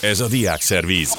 Ez a Diákszervíz.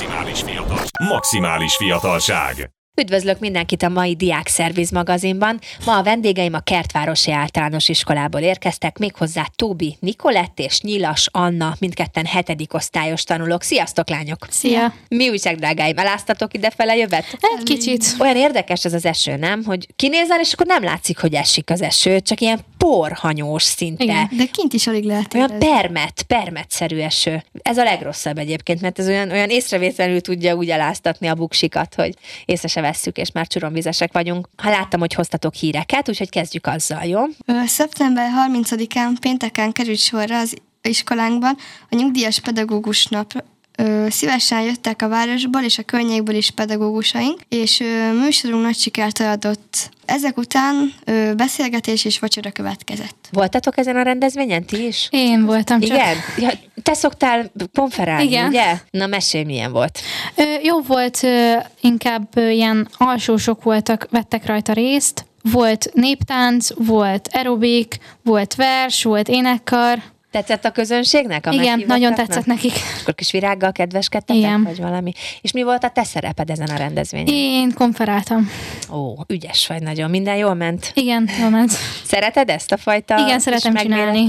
Maximális fiatalság. Üdvözlök mindenkit a mai Diákszervíz magazinban. Ma a vendégeim a Kertvárosi Általános Iskolából érkeztek, méghozzá Tóbi Nikolett és Nyilas Anna, mindketten 7. osztályos tanulók. Sziasztok, lányok! Szia! Mi újság, drágáim? Eláztatok idefele jövet? Egy kicsit. Olyan érdekes ez az eső, nem? Hogy kinézel, és akkor nem látszik, hogy esik az eső, csak ilyen porhanyós szinte. Igen, de kint is alig lehet olyan permetszerű eső. Ez a legrosszabb egyébként, mert ez olyan észrevétlenül tudja úgy eláztatni a buksikat, hogy észre se vesszük, és már csuromvizesek vagyunk. Ha láttam, hogy hoztatok híreket, úgyhogy kezdjük azzal, jó? Szeptember 30-án pénteken került sorra az iskolánkban a nyugdíjas pedagógus nap. Szívesen jöttek a városból és a környékből is pedagógusaink, és műsorunk nagy sikert adott. Ezek után beszélgetés és vacsora következett. Voltatok ezen a rendezvényen ti is? Én voltam csak. Igen? Ja, te szoktál konferálni, igen. Ugye? Na, mesélj, milyen volt? Jó volt, inkább ilyen alsósok vettek rajta részt. Volt néptánc, volt aerobik, volt vers, volt énekkar. Tetszett a közönségnek? Igen, nagyon tetszett nekik. És akkor kis virággal kedveskedtetek, igen. Vagy valami? És mi volt a te szereped ezen a rendezvényen? Én konferáltam. Ó, ügyes vagy nagyon. Minden jól ment? Igen, jól ment. Szereted ezt a fajta igen, szeretem csinálni.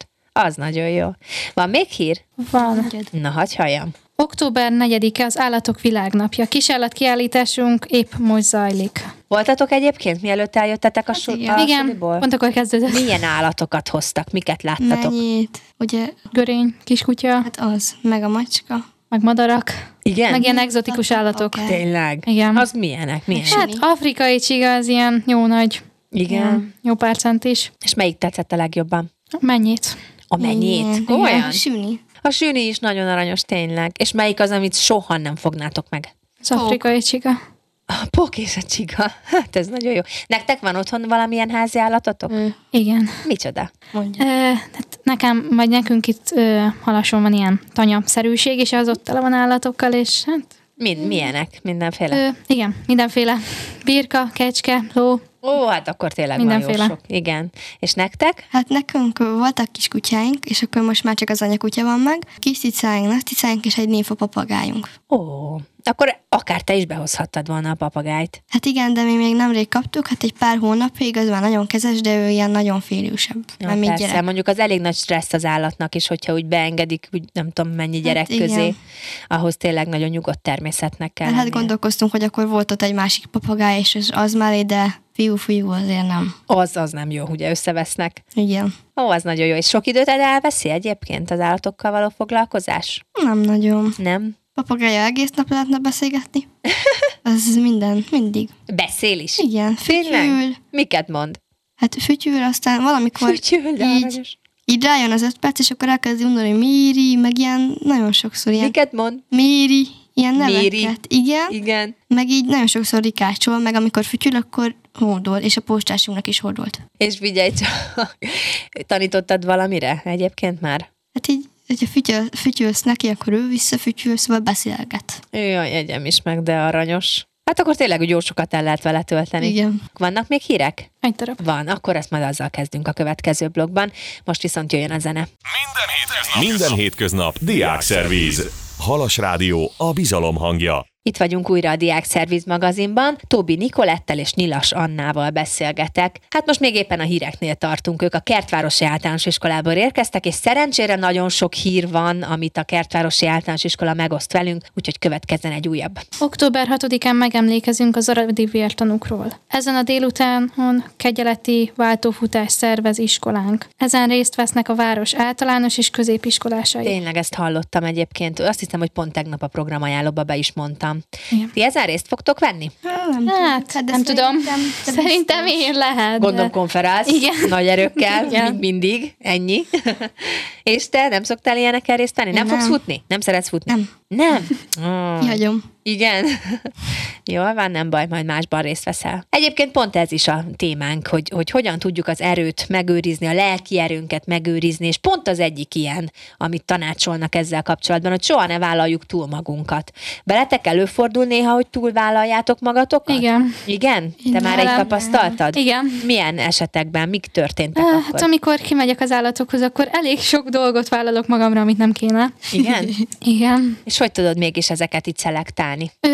Az nagyon jó. Van még hír? Van. Na, hagyj halljam. Október 4-e az Állatok Világnapja. Kisállatkiállításunk épp most zajlik. Voltatok egyébként, mielőtt eljöttetek a suliból? Igen, pont akkor kezdődött. Milyen állatokat hoztak? Miket láttatok? Mennyit, ugye? Görény, kiskutya. Hát az, meg a macska. Meg madarak. Igen? Meg ilyen egzotikus állatok. Okay. Tényleg? Igen. Az milyenek? Hát afrikai csiga az ilyen jó nagy. Igen. Ilyen, jó pár centis. És melyik tetszett a legjobban? Mennyit? A mennyét? Olyan? Sűni. A sűni is nagyon aranyos, tényleg. És melyik az, amit soha nem fognátok meg? Az afrikai csiga. A pók és a csiga. Hát ez nagyon jó. Nektek van otthon valamilyen házi állatotok? Igen. Micsoda? Mondja. Hát nekem, vagy nekünk itt Halason van ilyen tanyaszerűség, és az ott tele van állatokkal, és hát... Milyenek? Mindenféle? Igen, mindenféle. Birka, kecske, ló. Ó, hát akkor tényleg mindenféle. Van jó sok. Igen. És nektek? Hát nekünk voltak kis kutyáink, és akkor most már csak az anyakutya van meg. Kis cicáink, nagy cicáink, és egy néfa papagájunk. Ó, akkor akár te is behozhattad volna a papagájt. Hát igen, de mi még nemrég kaptuk, hát egy pár hónapig, az már nagyon kezes, de ő ilyen nagyon félősebb. Ja, nem így persze, gyerek. mondjuk az elég nagy stressz az állatnak is, hogyha úgy beengedik, úgy nem tudom mennyi gyerek igen. közé, ahhoz tényleg nagyon nyugodt természetnek kell Hát lennie. gondolkoztunk, hogy akkor volt ott egy másik papagáj, és az mellé, de fiú azért nem. Az nem jó, ugye összevesznek. Igen. Ó, az nagyon jó. És sok időt elveszi egyébként az állatokkal való foglalkozás? Nem nagyon. Nem? Papagája egész nap lehetne beszélgetni. Az mindig. Beszél is? Igen, fütyül. Miket mond? Hát fütyül, aztán valamikor Fütyül, de aranyos. így rájön az 5 perc, és akkor elkezdi mondani, hogy Méri, meg ilyen nagyon sokszor ilyen. Miket mond? Méri, ilyen neveket. Méri. Igen. Igen. Meg így nagyon sokszor rikácsol, meg amikor fütyül, akkor hódol, és a postásunknak is hódolt. És figyelj csak, tanítottad valamire egyébként már? Hát így, hogyha fütyülsz neki, akkor ő visszafütyül, szóval beszélget. Jaj, jegyem is meg, de aranyos. Hát akkor tényleg úgy jó sokat el lehet vele tölteni. Igen. Vannak még hírek? Egy darab. Van, akkor ezt majd azzal kezdünk a következő blogban. Most viszont jöjjön a zene. Minden hétköznap Diákszervíz. Halas Rádió, a bizalom hangja. Itt vagyunk újra a Diákszervíz magazinban. Tóbi Nikolettel és Nyilas Annával beszélgetek. Hát most még éppen a híreknél tartunk. Ők a Kertvárosi Általános Iskolából érkeztek, és szerencsére nagyon sok hír van, amit a Kertvárosi Általános Iskola megoszt velünk, úgyhogy következzen egy újabb. Október 6-án megemlékezünk az aradi vértanúkról. Ezen a délutánon kegyeleti váltófutást szervez iskolánk. Ezen részt vesznek a város általános és középiskolásai. Tényleg ezt hallottam egyébként. Azt hiszem, hogy pont tegnap a programajánlóba be is mondtam. Igen. Ti ezen részt fogtok venni? Nem tudom. Szerintem én lehet. Gondolom konferálsz. Igen. Nagy erőkkel, Igen. mint mindig. Ennyi. És te nem szoktál ilyenekkel részt venni? Nem fogsz futni? Nem szeretsz futni? Nem. Nem? Kihagyom. Igen. Jól van, nem baj, majd másban részt veszel. Egyébként pont ez is a témánk, hogy hogyan tudjuk az erőt megőrizni, a lelki erőnket megőrizni, és pont az egyik ilyen, amit tanácsolnak ezzel kapcsolatban, hogy soha ne vállaljuk túl magunkat. Veletek előfordul néha, hogy túlvállaljátok magatokat? Igen. Igen? Te már egy tapasztaltad? Igen. Milyen esetekben? Mik történtek akkor? Hát amikor kimegyek az állatokhoz, akkor elég sok dolgot vállalok magamra, amit nem kéne. Igen? Igen. És hogy tudod mégis ezeket így szelektálni?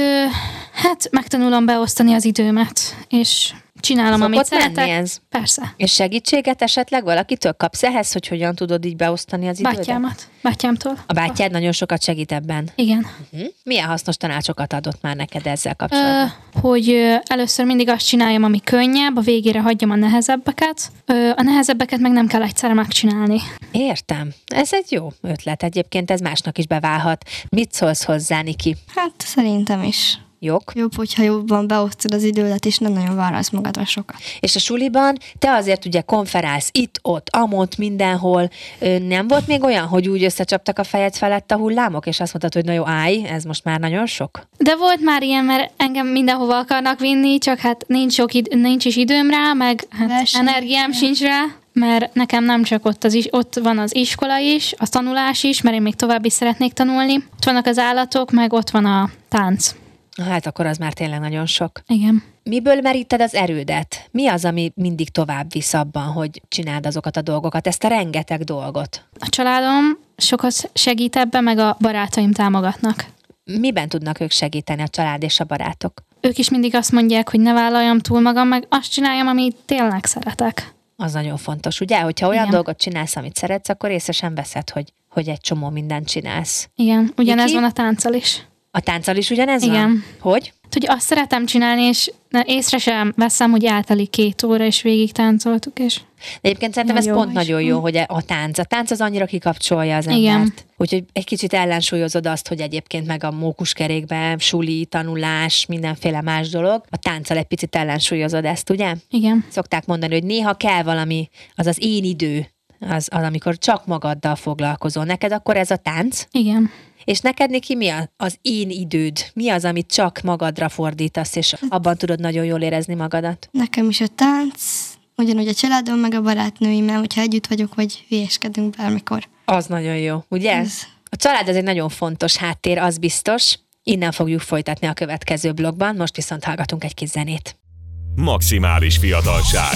Hát megtanulom beosztani az időmet, és csinálom, amit szeretek. Ez? Persze. És segítséget esetleg valakitől kapsz ehhez, hogy hogyan tudod így beosztani az idődet? Bátyámtól. A bátyád nagyon sokat segít ebben? Igen. Milyen hasznos tanácsokat adott már neked ezzel kapcsolatban? Hogy először mindig azt csináljam, ami könnyebb, a végére hagyjam a nehezebbeket. A nehezebbeket meg nem kell egyszerre megcsinálni. Értem. Ez egy jó ötlet. Egyébként ez másnak is beválhat. Mit szólsz hozzá, Niki? Hát szerintem is. Jog? Jobb, hogyha jobban beosztod az idődet, és nem nagyon válasz magadra sokat. És a suliban te azért ugye konferálsz itt, ott, amott, mindenhol. Nem volt még olyan, hogy úgy összecsaptak a fejed felett a hullámok, és azt mondtad, hogy na jó, állj, ez most már nagyon sok? De volt már ilyen, mert engem mindenhova akarnak vinni, csak hát nincs is időm rá, meg hát energiám sincs rá. Mert nekem nem csak ott van az iskola is, a tanulás is, mert én még tovább is szeretnék tanulni. Ott vannak az állatok, meg ott van a tánc. Hát akkor az már tényleg nagyon sok. Igen. Miből meríted az erődet? Mi az, ami mindig tovább visz abban, hogy csináld azokat a dolgokat, ezt a rengeteg dolgot? A családom sokat segít ebben, meg a barátaim támogatnak. Miben tudnak ők segíteni, a család és a barátok? Ők is mindig azt mondják, hogy ne vállaljam túl magam, meg azt csináljam, amit tényleg szeretek. Az nagyon fontos, ugye? Hogyha olyan dolgot csinálsz, amit szeretsz, akkor észre sem veszed, hogy egy csomó mindent csinálsz. Igen, ugyanez van a tánccal is. A tánccal is ugyanez Igen. van? Hogy? Hogy azt szeretem csinálni, és észre sem veszem, hogy eltelik 2 óra, és végig táncoltuk, és... De egyébként szerintem ez pont nagyon jó, hogy a tánc az annyira kikapcsolja az embert. Igen. Úgyhogy egy kicsit ellensúlyozod azt, hogy egyébként meg a mókuskerékben suli, tanulás, mindenféle más dolog. A tánccal egy picit ellensúlyozod ezt, ugye? Igen. Szokták mondani, hogy néha kell valami, az én idő, az amikor csak magaddal foglalkozol. Neked akkor ez a tánc? Igen. És neked, Niki, mi az én időd? Mi az, amit csak magadra fordítasz, és abban tudod nagyon jól érezni magadat? Nekem is a tánc, ugyanúgy a családom, meg a barátnőimmel, hogyha együtt vagyok, vagy hülyéskedünk bármikor. Az nagyon jó, ugye? A család az egy nagyon fontos háttér, az biztos. Innen fogjuk folytatni a következő blogban, most viszont hallgatunk egy kis zenét. Maximális fiatalság.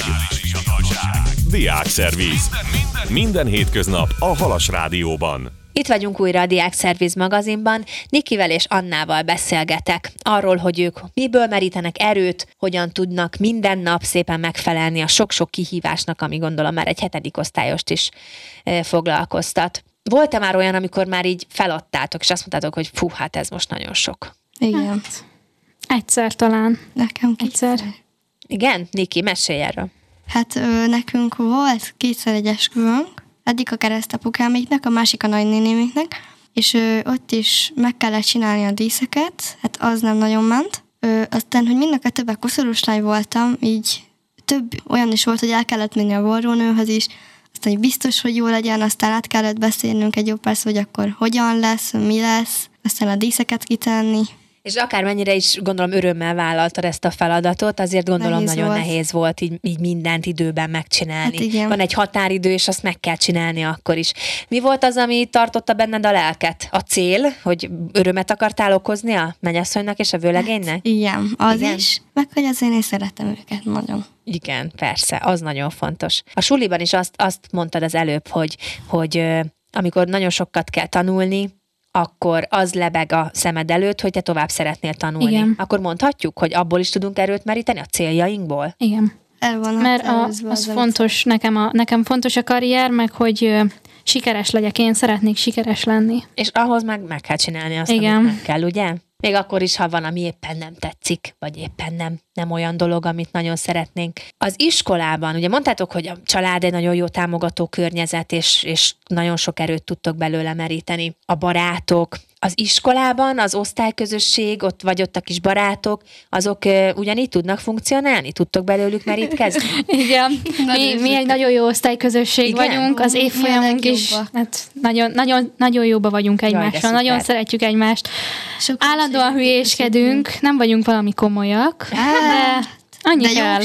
Diákszerviz. Minden hétköznap a Halas Rádióban. Itt vagyunk újra a Diákszerviz magazinban. Nikivel és Annával beszélgetek arról, hogy ők miből merítenek erőt, hogyan tudnak minden nap szépen megfelelni a sok-sok kihívásnak, ami gondolom már egy 7. osztályost is foglalkoztat. Volt-e már olyan, amikor már így feladtátok, és azt mondtátok, hogy fú, hát ez most nagyon sok? Igen. Hát, egyszer talán. Nekem Egyszer. Igen? Niki, mesélj erről. Hát nekünk volt 2 egy esküvőnk, egyik a keresztapukáméknek, a másik a nagynénéméknek, és ott is meg kellett csinálni a díszeket, hát az nem nagyon ment. Aztán, hogy mind a 2-ben koszorús lány voltam, így több olyan is volt, hogy el kellett menni a varrónőhöz is, aztán, hogy biztos, hogy jó legyen, aztán át kellett beszélnünk egy jó perc, hogy akkor hogyan lesz, mi lesz, aztán a díszeket kitenni. És akármennyire is gondolom örömmel vállaltad ezt a feladatot, azért gondolom nehéz volt így mindent időben megcsinálni. Hát van egy határidő, és azt meg kell csinálni akkor is. Mi volt az, ami tartotta benned a lelket? A cél, hogy örömet akartál okozni a mennyasszonynak és a vőlegénynek? Hát, igen, az igen? is, meg hogy azért én szeretem őket nagyon. Igen, persze, az nagyon fontos. A suliban is azt mondtad az előbb, hogy amikor nagyon sokat kell tanulni, akkor az lebeg a szemed előtt, hogy te tovább szeretnél tanulni. Igen. Akkor mondhatjuk, hogy abból is tudunk erőt meríteni, a céljainkból? Igen. Mert az fontos, nekem fontos a karrier, meg hogy sikeres legyek, én szeretnék sikeres lenni. És ahhoz meg kell csinálni azt, igen. amit meg kell, ugye? Még akkor is, ha van, ami éppen nem tetszik, vagy éppen nem olyan dolog, amit nagyon szeretnénk. Az iskolában, ugye mondtátok, hogy a család egy nagyon jó támogató környezet, és nagyon sok erőt tudtok belőle meríteni. A barátok, az iskolában, az osztályközösség, ott a kis barátok, azok ugyanígy tudnak funkcionálni? Tudtok belőlük merítkezni? Igen, mi egy nagyon jó osztályközösség vagyunk, az évfolyamunk is, hát nagyon jóba vagyunk egymással, nagyon szeretjük egymást. Állandóan hülyéskedünk, nem vagyunk valami komolyak, de annyi kell.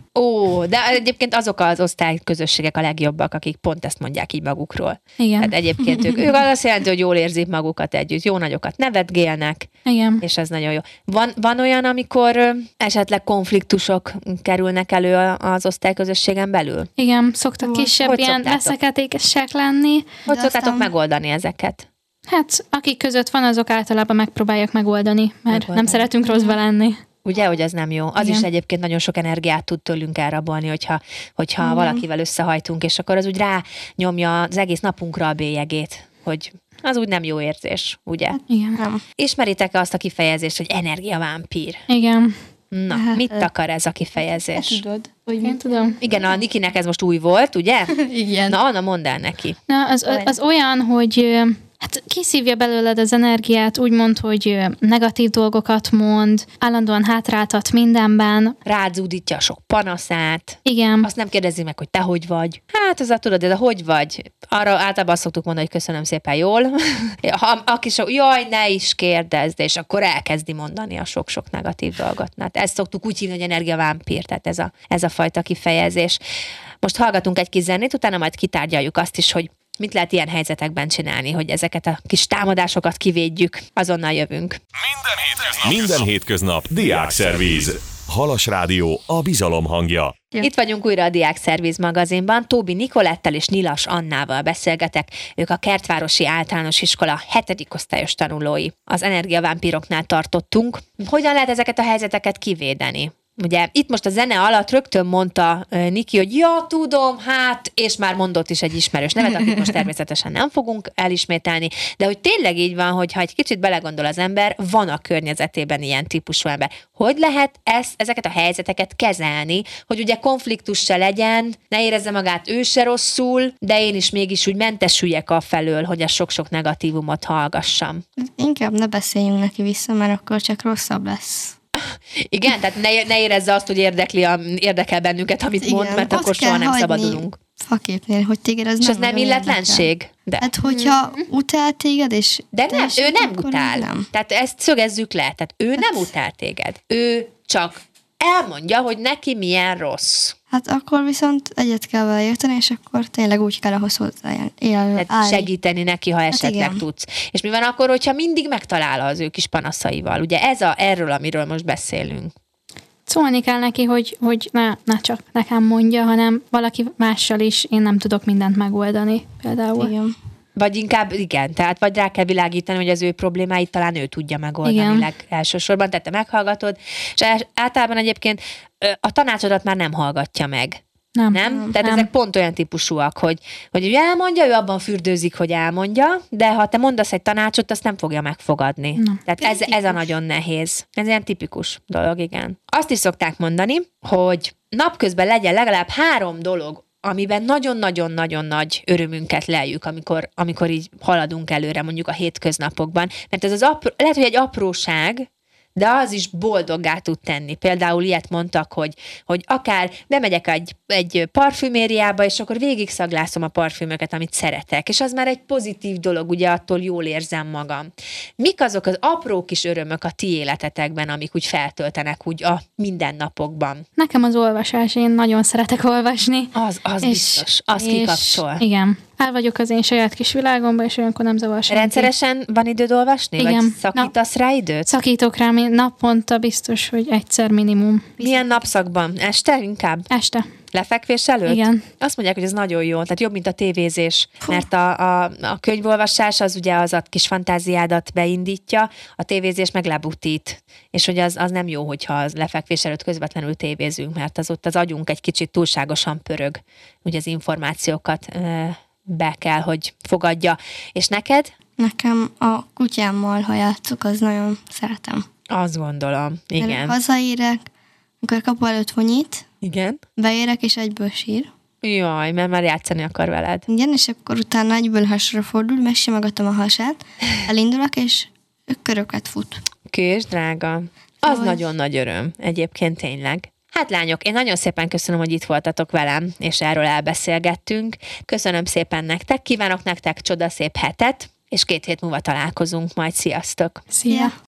Ó, de egyébként azok az osztályközösségek a legjobbak, akik pont ezt mondják így magukról. Igen. Tehát egyébként ők azt jelenti, hogy jól érzik magukat együtt, jó nagyokat nevetgélnek, igen. És ez nagyon jó. Van olyan, amikor esetleg konfliktusok kerülnek elő az osztályközösségen belül? Igen, szoktak kisebb ilyen veszekedések lenni. Hogy szoktátok megoldani ezeket? Hát, akik között van, azok általában megpróbálják megoldani, mert nem szeretünk rosszba lenni. Ugye, hogy az nem jó. Az is egyébként nagyon sok energiát tud tőlünk elrabolni, hogyha valakivel összehajtunk, és akkor az úgy rányomja az egész napunkra a bélyegét, hogy az úgy nem jó érzés, ugye? Igen. Ismeritek-e azt a kifejezést, hogy energiavámpír? Igen. Na, mit akar ez a kifejezés? Tudod, hogy én tudom. Igen, a Nikinek ez most új volt, ugye? Igen. Na, Anna, mondd el neki. Na, az olyan, hogy hát kiszívja belőled az energiát, úgymond, hogy negatív dolgokat mond, állandóan hátráltat mindenben. Rád zúdítja a sok panaszát. Igen. Azt nem kérdezi meg, hogy te hogy vagy. Hát, az tudod, ez a hogy vagy. Arra általában azt szoktuk mondani, hogy köszönöm szépen, jól. Aki jaj, ne is kérdezd, és akkor elkezdi mondani a sok-sok negatív dolgot. Hát ezt szoktuk úgy hívni, hogy energiavámpír, tehát ez a fajta kifejezés. Most hallgatunk egy kis zenét, utána majd kitárgyaljuk azt is, hogy mit lehet ilyen helyzetekben csinálni, hogy ezeket a kis támadásokat kivédjük. Azonnal jövünk. Minden hétköznap Diákszervíz. Halas Rádió, a bizalom hangja. Itt vagyunk újra a Diákszervíz magazinban. Tóbi Nikolettel és Nyilas Annával beszélgetek. Ők a Kertvárosi Általános Iskola 7. osztályos tanulói. Az energiavámpíroknál tartottunk. Hogyan lehet ezeket a helyzeteket kivédeni? Ugye itt most a zene alatt rögtön mondta Niki, hogy ja, tudom, hát, és már mondott is egy ismerős nevet, akit most természetesen nem fogunk elismételni, de hogy tényleg így van, hogy ha egy kicsit belegondol az ember, van a környezetében ilyen típusú ember. Hogy lehet ezeket a helyzeteket kezelni, hogy ugye konfliktus se legyen, ne érezze magát ő se rosszul, de én is mégis úgy mentesüljek afelől, hogy a sok-sok negatívumot hallgassam. Inkább ne beszéljünk neki vissza, mert akkor csak rosszabb lesz. Igen, tehát ne érezze azt, hogy érdekel bennünket, amit mond, mert akkor soha nem szabadulunk. Faképnél, hogy téged ez és nem. És ez nem illetlenség? De. Hát, hogyha utál téged, és... De nem, ő nem utál. Nem. Tehát ezt szögezzük le. Tehát ő nem utál téged. Ő csak elmondja, hogy neki milyen rossz. Hát akkor viszont egyet kell vele érteni, és akkor tényleg úgy kell ahhoz hozzájárni. Tehát segíteni neki, ha esetleg tudsz. És mi van akkor, hogyha mindig megtalál az ő kis panaszaival? Ugye erről, amiről most beszélünk. Szólni kell neki, hogy ne csak nekem mondja, hanem valaki mással is én nem tudok mindent megoldani, például. Igen. Vagy inkább igen, tehát vagy rá kell világítani, hogy az ő problémáit talán ő tudja megoldani elsősorban, tehát te meghallgatod, és általában egyébként a tanácsodat már nem hallgatja meg. Nem? Tehát ezek pont olyan típusúak, hogy ő elmondja, ő abban fürdőzik, hogy elmondja, de ha te mondasz egy tanácsot, azt nem fogja megfogadni. Nem. Tehát ez a nagyon nehéz. Ez ilyen tipikus dolog, igen. Azt is szokták mondani, hogy napközben legyen legalább 3 dolog, amiben nagyon-nagyon-nagyon nagy örömünket leljük, amikor így haladunk előre, mondjuk a hétköznapokban. Mert ez lehet, hogy egy apróság, de az is boldoggá tud tenni. Például ilyet mondtak, hogy akár bemegyek egy parfümériába, és akkor végig szaglászom a parfümöket, amit szeretek. És az már egy pozitív dolog, ugye attól jól érzem magam. Mik azok az apró kis örömök a ti életetekben, amik úgy feltöltenek úgy a mindennapokban? Nekem az olvasás, én nagyon szeretek olvasni. Az biztos, az kikapcsol. Igen. El vagyok az én saját kis világomban, és olyankor nem zavar senki. Rendszeresen van időd olvasni? Igen. Vagy szakítasz rá időt? Szakítok rá, naponta biztos, hogy egyszer minimum. Milyen napszakban? Este inkább? Este. Lefekvés előtt? Igen. Azt mondják, hogy ez nagyon jó, tehát jobb, mint a tévézés, mert a könyvolvasás az ugye az a kis fantáziádat beindítja, a tévézés meg lebutít, és hogy az nem jó, hogyha az lefekvés előtt közvetlenül tévézünk, mert az ott az agyunk egy kicsit túlságosan pörög, ugye az információkat be kell, hogy fogadja. És neked? Nekem a kutyámmal, ha játszok, az nagyon szeretem. Azt gondolom, igen. Hazaérek, amikor kapu előtt vonyít, igen. Beérek, és egyből sír. Jaj, mert már játszani akar veled. Igen, és akkor utána egyből hasra fordul, megsimogatom a hasát, elindulok, és köröket fut. Kés, drága. Az Hogy? nagyon nagy öröm, egyébként tényleg. Hát lányok, én nagyon szépen köszönöm, hogy itt voltatok velem, és erről elbeszélgettünk. Köszönöm szépen nektek, kívánok nektek csodaszép hetet, és 2 hét múlva találkozunk majd. Sziasztok! Szia!